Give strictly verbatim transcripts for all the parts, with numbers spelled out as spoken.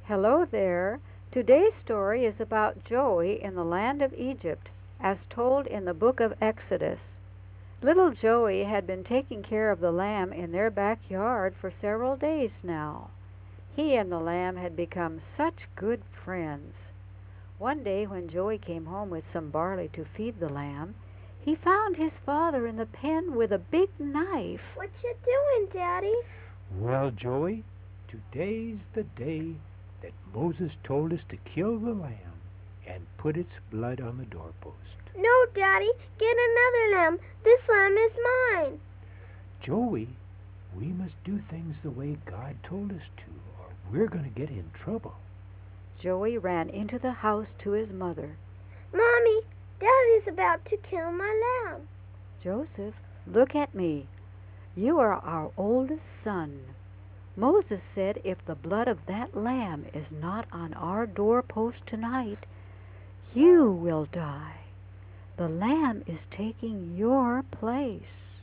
Hello there. Today's story is about Joey in the land of Egypt, as told in the book of Exodus. Little Joey had been taking care of the lamb in their backyard for several days now. He and the lamb had become such good friends. One day when Joey came home with some barley to feed the lamb, he found his father in the pen with a big knife. What you doing, Daddy? Well, Joey, today's the day that Moses told us to kill the lamb and put its blood on the doorpost. No, Daddy, get another lamb. This lamb is mine. Joey, we must do things the way God told us to, or we're going to get in trouble. Joey ran into the house to his mother. Mommy, Daddy's about to kill my lamb. Joseph, look at me. You are our oldest son. Moses said if the blood of that lamb is not on our doorpost tonight, you will die. The lamb is taking your place.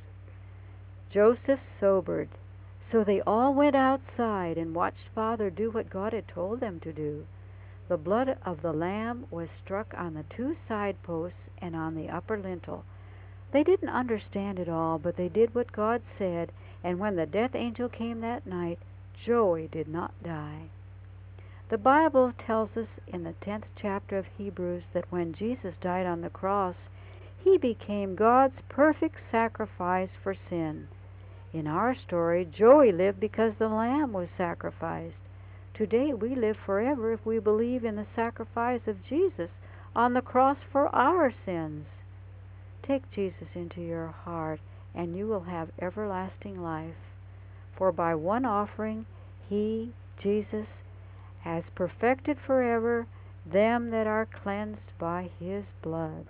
Joseph sobered, so they all went outside and watched Father do what God had told them to do. The blood of the lamb was struck on the two side posts and on the upper lintel. They didn't understand it all, but they did what God said, and when the death angel came that night, Joey did not die. The Bible tells us in the tenth chapter of Hebrews that when Jesus died on the cross, he became God's perfect sacrifice for sin. In our story, Joey lived because the lamb was sacrificed. Today we live forever if we believe in the sacrifice of Jesus on the cross for our sins. Take Jesus into your heart, and you will have everlasting life. For by one offering he, Jesus, has perfected forever them that are cleansed by his blood.